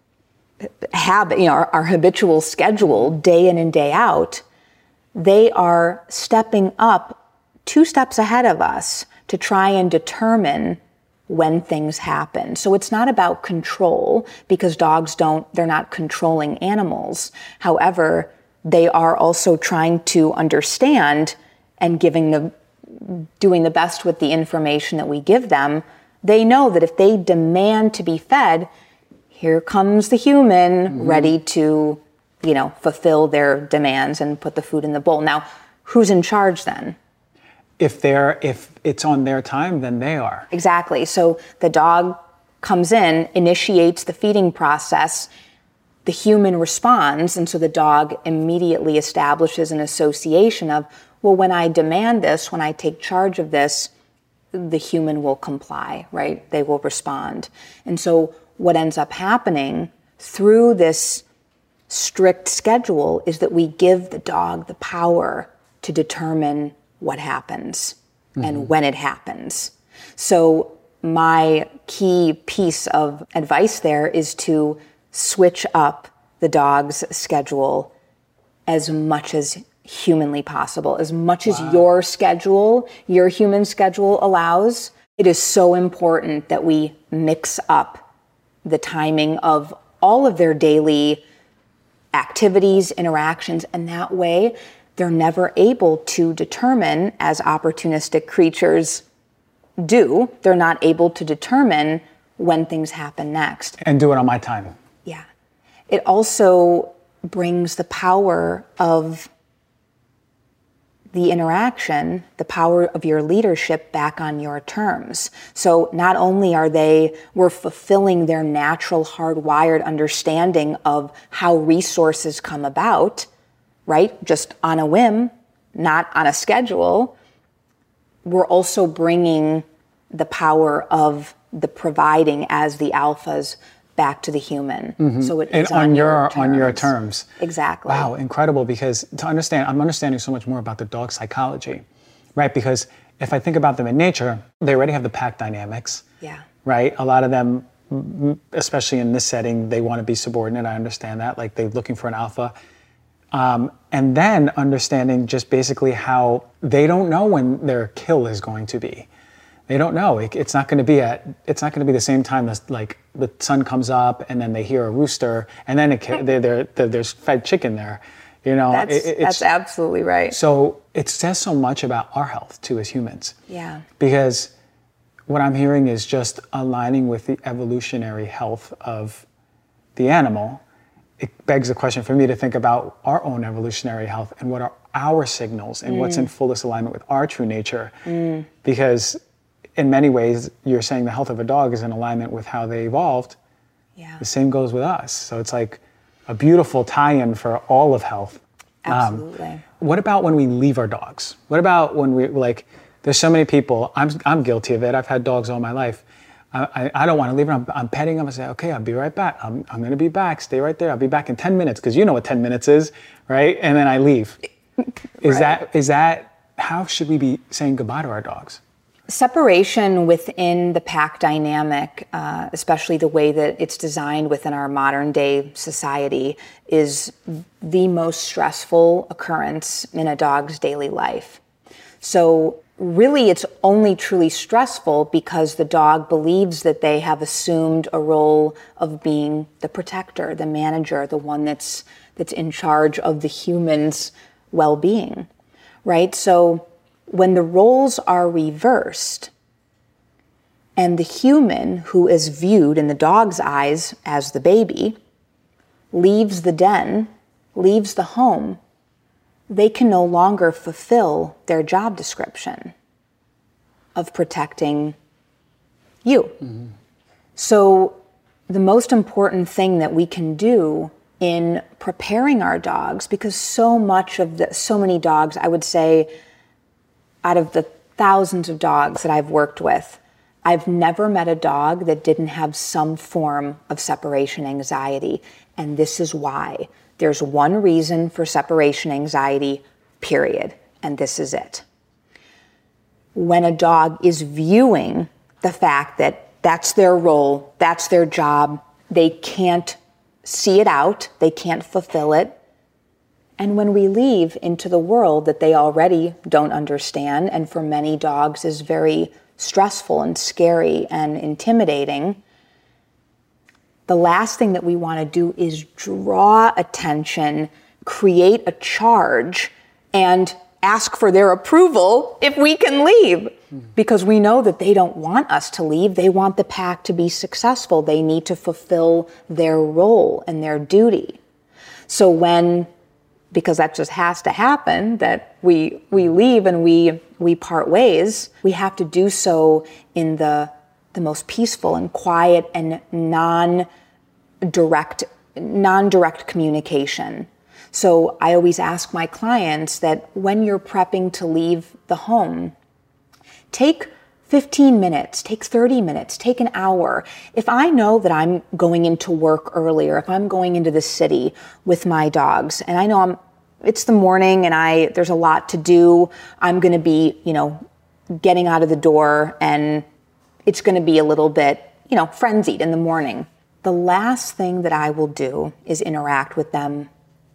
Speaker 4: habit, our habitual schedule day in and day out, they are stepping up 2 steps ahead of us to try and determine when things happen. So it's not about control, because dogs they're not controlling animals. However, they are also trying to understand and doing the best with the information that we give them. They know that if they demand to be fed, here comes the human ready to fulfill their demands and put the food in the bowl. Now, who's in charge then?
Speaker 1: If it's on their time, then they are.
Speaker 4: Exactly. So the dog comes in, initiates the feeding process, the human responds, and so the dog immediately establishes an association of, well, when I demand this, when I take charge of this, the human will comply, right? They will respond. And so what ends up happening through this strict schedule is that we give the dog the power to determine what happens and when it happens. So my key piece of advice there is to switch up the dog's schedule as much as humanly possible, as much as your human schedule allows. It is so important that we mix up the timing of all of their daily activities, interactions, and that way they're never able to determine, as opportunistic creatures do, they're not able to determine when things happen next.
Speaker 1: And do it on my time.
Speaker 4: Yeah. It also brings the power of the interaction, the power of your leadership back on your terms. So not only we're fulfilling their natural hardwired understanding of how resources come about, right? Just on a whim, not on a schedule. We're also bringing the power of the providing as the alphas back to the human. So it is on your terms. Exactly.
Speaker 1: Wow, incredible, because I'm understanding so much more about the dog psychology, right? Because if I think about them in nature, they already have the pack dynamics.
Speaker 4: Yeah.
Speaker 1: Right? A lot of them, especially in this setting, they want to be subordinate. I understand that. Like, they're looking for an alpha. And then understanding just basically how they don't know when their kill is going to be. They don't know. It's not going to be the same time as, like, the sun comes up and then they hear a rooster and then there's fed chicken there. You know,
Speaker 4: That's absolutely right.
Speaker 1: So it says so much about our health too as humans.
Speaker 4: Yeah.
Speaker 1: Because what I'm hearing is just aligning with the evolutionary health of the animal. It begs the question for me to think about our own evolutionary health and what are our signals and what's in fullest alignment with our true nature. Because in many ways, you're saying the health of a dog is in alignment with how they evolved.
Speaker 4: Yeah.
Speaker 1: The same goes with us. So it's like a beautiful tie-in for all of health.
Speaker 4: Absolutely.
Speaker 1: What about when we leave our dogs? What about when we, like, there's so many people, I'm guilty of it. I've had dogs all my life. I don't want to leave them. I'm petting them. I say, okay, I'll be right back. I'm going to be back. Stay right there. I'll be back in 10 minutes because you know what 10 minutes is, right? And then I leave. Is that, how should we be saying goodbye to our dogs?
Speaker 4: Separation within the pack dynamic, especially the way that it's designed within our modern day society, is the most stressful occurrence in a dog's daily life. So really, it's only truly stressful because the dog believes that they have assumed a role of being the protector, the manager, the one that's in charge of the human's well-being, right? So when the roles are reversed and the human, who is viewed in the dog's eyes as the baby, leaves the den, leaves the home, they can no longer fulfill their job description of protecting you. So the most important thing that we can do in preparing our dogs, because so many dogs, I would say, out of the thousands of dogs that I've worked with, I've never met a dog that didn't have some form of separation anxiety. And this is why. There's one reason for separation anxiety, period. And this is it. When a dog is viewing the fact that that's their role, that's their job, they can't see it out, they can't fulfill it. And when we leave into the world that they already don't understand, and for many dogs is very stressful and scary and intimidating, the last thing that we want to do is draw attention, create a charge, and ask for their approval if we can leave. Because we know that they don't want us to leave. They want the pack to be successful. They need to fulfill their role and their duty. So because that just has to happen, that we leave and we part ways, we have to do so in the most peaceful and quiet and non-direct communication. So I always ask my clients that when you're prepping to leave the home, take 15 minutes, take 30 minutes, take an hour. If I know that I'm going into work earlier, if I'm going into the city with my dogs, and I know it's the morning and there's a lot to do, I'm going to be, getting out of the door and it's going to be a little bit, frenzied in the morning. The last thing that I will do is interact with them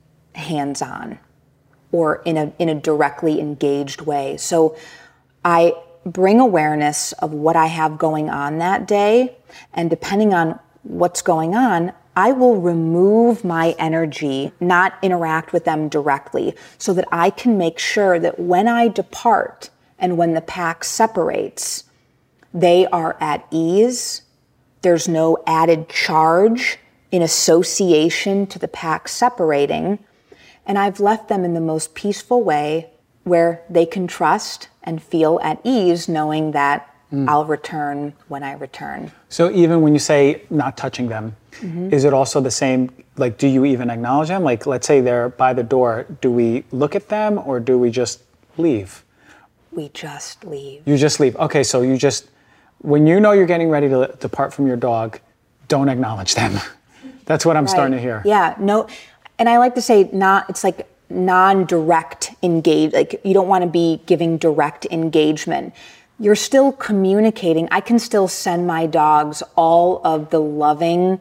Speaker 4: hands-on or in a directly engaged way. So I bring awareness of what I have going on that day, and depending on what's going on, I will remove my energy, not interact with them directly, so that I can make sure that when I depart and when the pack separates, they are at ease. There's no added charge in association to the pack separating. And I've left them in the most peaceful way where they can trust and feel at ease knowing that I'll return when I return.
Speaker 1: So even when you say not touching them, is it also the same, like, do you even acknowledge them? Like, let's say they're by the door, do we look at them or do we just leave?
Speaker 4: We just leave.
Speaker 1: You just leave. Okay, so you just, when you know you're getting ready to depart from your dog, don't acknowledge them. That's what I'm starting to hear.
Speaker 4: Yeah, no, and I like to say it's like non-direct engage, like you don't want to be giving direct engagement. You're still communicating. I can still send my dogs all of the loving,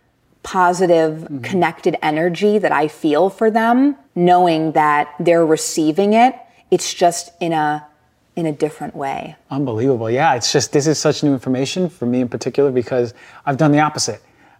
Speaker 4: positive, connected energy that I feel for them, knowing that they're receiving it. It's just in a different way.
Speaker 1: Unbelievable. Yeah, it's just, this is such new information for me in particular because I've done the opposite.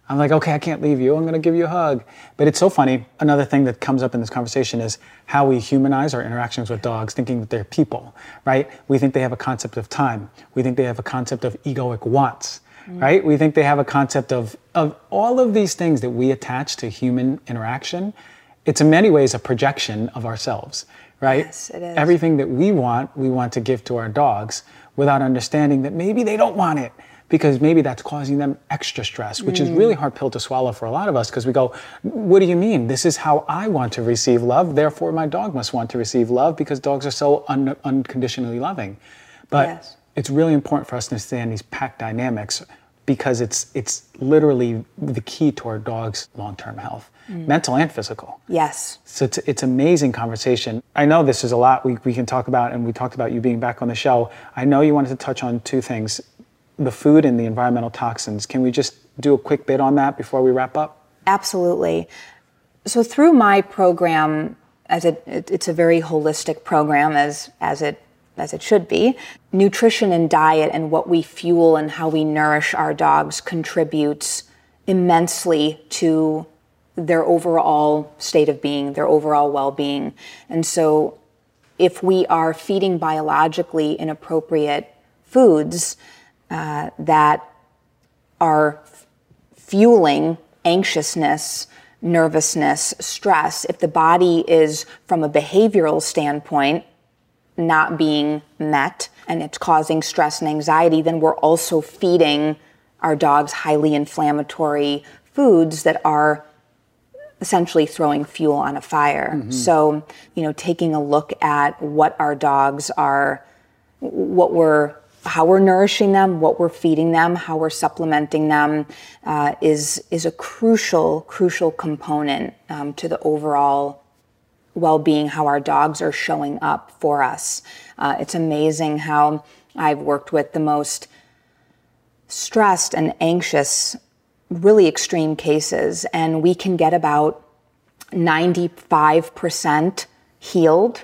Speaker 1: I'm like, okay, I can't leave you. I'm going to give you a hug. But it's so funny. Another thing that comes up in this conversation is how we humanize our interactions with dogs, thinking that they're people, right? We think they have a concept of time. We think they have a concept of egoic wants, right? We think they have a concept of all of these things that we attach to human interaction. It's in many ways a projection of ourselves, right?
Speaker 4: Yes, it is.
Speaker 1: Everything that we want to give to our dogs without understanding that maybe they don't want it, because maybe that's causing them extra stress, which is really hard pill to swallow for a lot of us, because we go, what do you mean? This is how I want to receive love, therefore my dog must want to receive love, because dogs are so unconditionally loving. But
Speaker 4: Yes.
Speaker 1: it's really important for us to understand these pack dynamics, because it's literally the key to our dog's long-term health, mental and physical.
Speaker 4: Yes.
Speaker 1: So it's amazing conversation. I know this is a lot we can talk about, and we talked about you being back on the show. I know you wanted to touch on two things, the food and the environmental toxins. Can we just do a quick bit on that before we wrap up?
Speaker 4: Absolutely. So through my program, it's a very holistic program as it should be. Nutrition and diet and what we fuel and how we nourish our dogs contributes immensely to their overall state of being, their overall well-being. And so if we are feeding biologically inappropriate foods that are fueling anxiousness, nervousness, stress, if the body is, from a behavioral standpoint, not being met and it's causing stress and anxiety, then we're also feeding our dogs highly inflammatory foods that are essentially throwing fuel on a fire. So, taking a look at what our dogs are, how we're nourishing them, what we're feeding them, how we're supplementing them, is a crucial component to the overall well-being, how our dogs are showing up for us. It's amazing how I've worked with the most stressed and anxious, really extreme cases, and we can get about 95% healed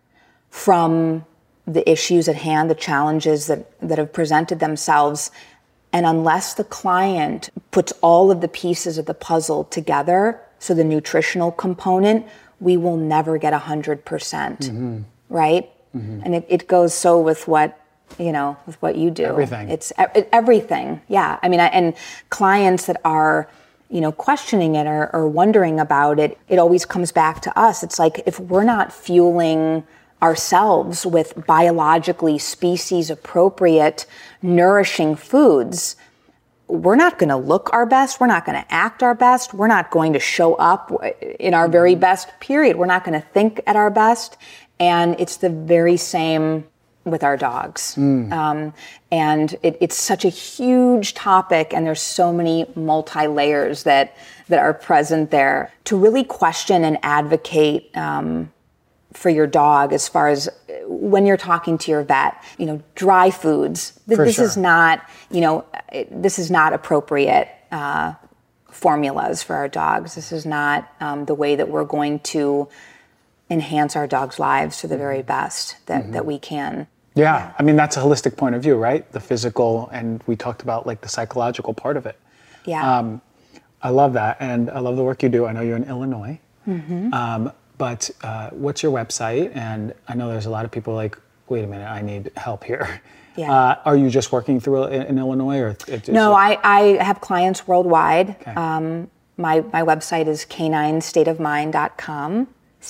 Speaker 4: from the issues at hand, the challenges that have presented themselves. And unless the client puts all of the pieces of the puzzle together, so the nutritional component, we will never get 100%, right? And it goes so with what you do.
Speaker 1: Everything.
Speaker 4: It's everything, yeah. I mean, and clients that are, questioning it or wondering about it, it always comes back to us. It's like, if we're not fueling ourselves with biologically species appropriate, nourishing foods, we're not going to look our best. We're not going to act our best. We're not going to show up in our very best period. We're not going to think at our best. And it's the very same with our dogs. And it's such a huge topic, and there's so many multi-layers that are present there. To really question and advocate for your dog, as far as when you're talking to your vet, dry foods. This is not, this is not appropriate formulas for our dogs. This is not the way that we're going to enhance our dogs' lives to the very best that we can.
Speaker 1: Yeah, I mean, that's a holistic point of view, right? The physical, and we talked about like the psychological part of it.
Speaker 4: Yeah.
Speaker 1: I love that, and I love the work you do. I know you're in Illinois. But what's your website? And I know there's a lot of people like, wait a minute, I need help here.
Speaker 4: Yeah.
Speaker 1: Are you just working through in Illinois, or?
Speaker 4: No, I have clients worldwide.
Speaker 1: Okay.
Speaker 4: My website is caninestateofmind.com,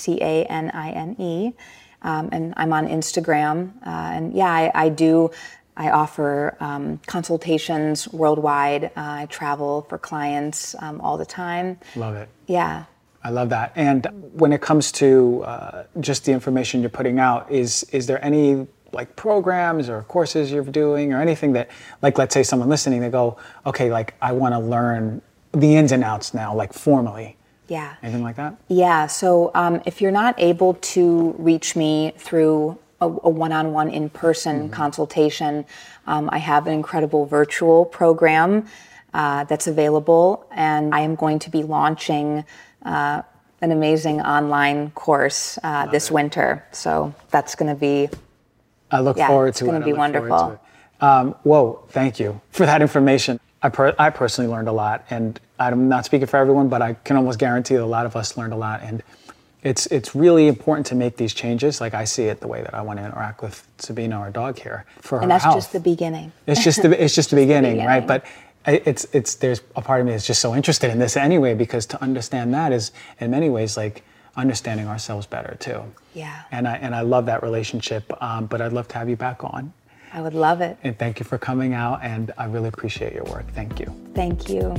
Speaker 4: CANINE, and I'm on Instagram. And yeah, I offer consultations worldwide. I travel for clients all the time.
Speaker 1: Love it.
Speaker 4: Yeah.
Speaker 1: I love that. And when it comes to just the information you're putting out, is there any like programs or courses you're doing or anything that, like, let's say someone listening, they go, okay, like I want to learn the ins and outs now, like formally.
Speaker 4: Yeah.
Speaker 1: Anything like that?
Speaker 4: Yeah. So if you're not able to reach me through a one-on-one in-person consultation, I have an incredible virtual program that's available, and I am going to be launching an amazing online course this winter. So that's going to be,
Speaker 1: I look forward to it.
Speaker 4: It's going to be wonderful.
Speaker 1: Whoa, thank you for that information. I personally learned a lot, and I'm not speaking for everyone, but I can almost guarantee that a lot of us learned a lot. And it's really important to make these changes. Like I see it the way that I want to interact with Sabina, our dog here, for her health.
Speaker 4: And that's just the beginning.
Speaker 1: It's just the beginning, right? But there's a part of me that's just so interested in this anyway, because to understand that is in many ways like understanding ourselves better too.
Speaker 4: Yeah.
Speaker 1: And I love that relationship. But I'd love to have you back on.
Speaker 4: I would love it.
Speaker 1: And thank you for coming out, and I really appreciate your work. Thank you.
Speaker 4: Thank you.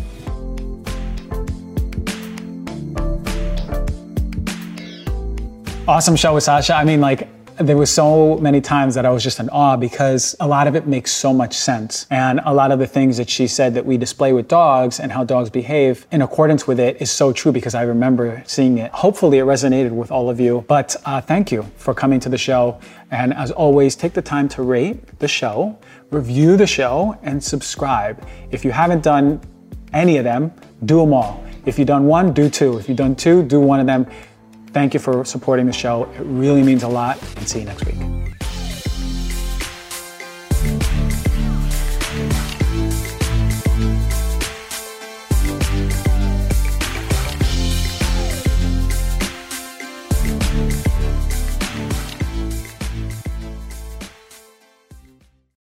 Speaker 1: Awesome show with Sasha. I mean, like, there was so many times that I was just in awe because a lot of it makes so much sense. And a lot of the things that she said that we display with dogs and how dogs behave in accordance with it is so true, because I remember seeing it. Hopefully it resonated with all of you. But thank you for coming to the show. And as always, take the time to rate the show, review the show, and subscribe. If you haven't done any of them, do them all. If you've done one, do two. If you've done two, do one of them. Thank you for supporting the show. It really means a lot, and see you next week.